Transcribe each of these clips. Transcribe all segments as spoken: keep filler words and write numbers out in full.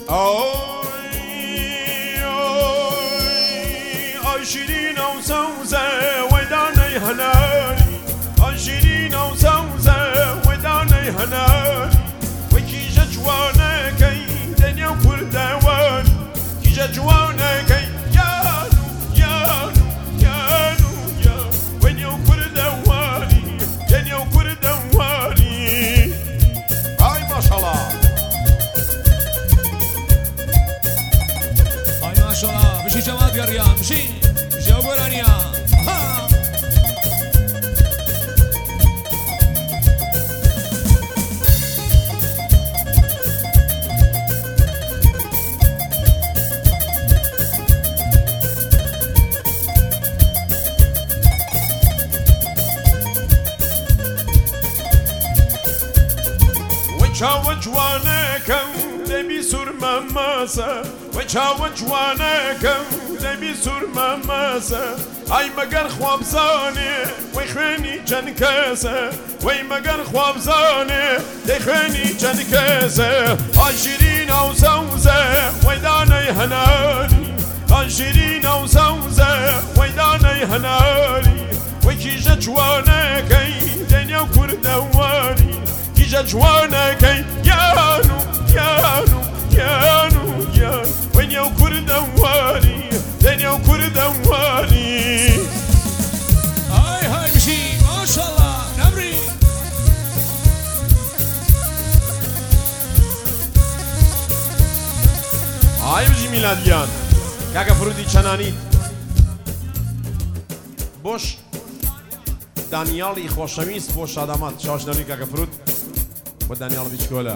شيرين وسوزة وداني هناني شيرين وسوزة وداني هناني وكي جوانا كي دنيا وكل دواني كي جوانا كي يانو يانو يانو يانو ودنيا وكل دواني دنيا وكل دواني. هاي ما شاء الله هاي ما شاء الله. مشي جواد يا ريان مشي جاوبوا لانيا ها وجهه جوانك دبي سور ماماسا وجهه جوانك دبي سور ماماسا اي مگر خواب زانه وی خوینی چند کسه وی مگر خواب زانه دی خوینی چند کسه آی شیرین او سوزه وی دانه هنانی آی شیرین او سوزه وی دانه هنانی وی کیجه جوانه کی دنیا کردوانی کیجه جوانه کی یانو یانو یانو یانو ونیا کردوانی دنیا کردوانی. هاي هاي مشي ما شاء الله نمري. هاي مجي میلادیان کاکا فرودی چنانی بوش دانیالی خوشویست بوش آدمات شاش نمی کاکا فرود و دانیال بیچکوله.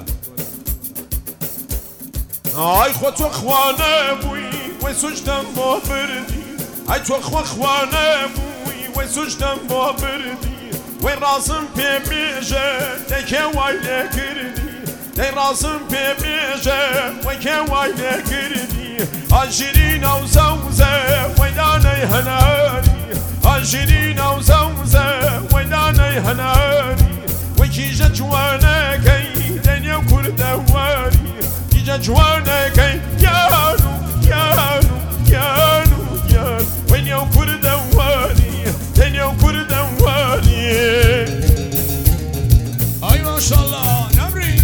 آی خود تو خوانه بوی و سجدم با بردی ای تو خو خوانه بوی و سجدم با بردی و رازم پی بیجه دکه وای نکردی دی رازم پی بیجه و که وای نکردی آجیرین او زوزه و دانه هنانی آجیرین او زوزه و دانه هنانی و کیجه جوانه کی دنیا کردوانی کیجه جوانه کی یانو یانو یانو یانو ونیا کردوانی دنیا کردوانی. هاي ما شاء الله نمري.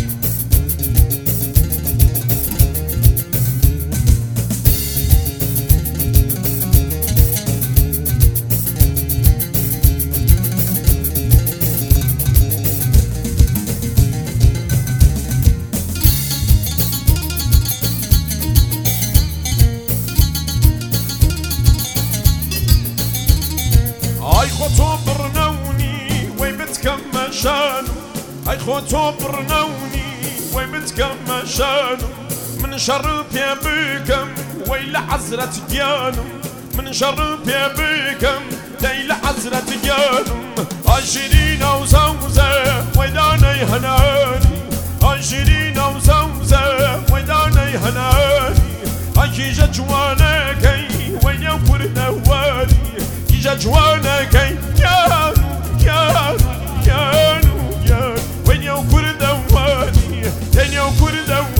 ای خود تو برنونی وی بتکم شانو ای خود تو برنونی وی بتکم شانو من شر پی بکم وی لعزرت گیانم من شر پی بکم دی لعزرت گیانم آی شیرین او زوزه وی دانه هنانی آی شیرین او زوزه وی دانه هنانی آی کیجه جوانه کی وی نو کردوانی کیجه جوانه کی یانو یانو یانو یانو ونیا کردوانی دنیا کردوانی.